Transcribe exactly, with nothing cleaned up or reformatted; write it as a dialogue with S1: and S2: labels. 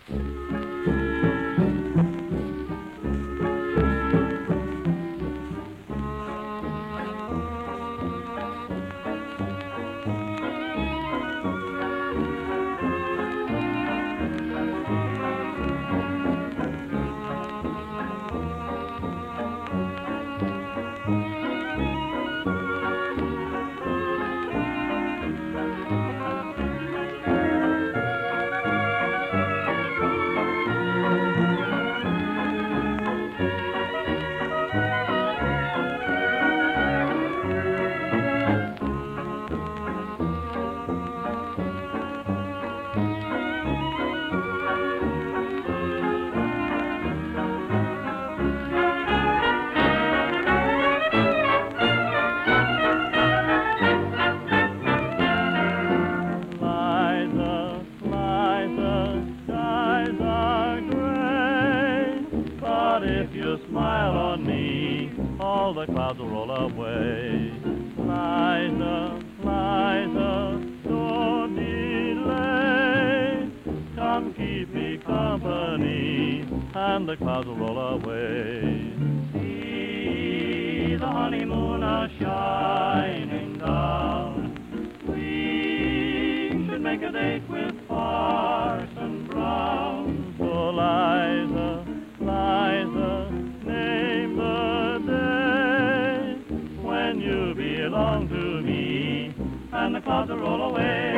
S1: If you smile on me, all the clouds will roll away. Liza, Liza, don't delay. Come keep me company, and the clouds will roll away. See the honeymoon a-shining down. We should make a date with Parson Brown. So Liza, Liza, name the day when you belong to me, and the clouds will roll away.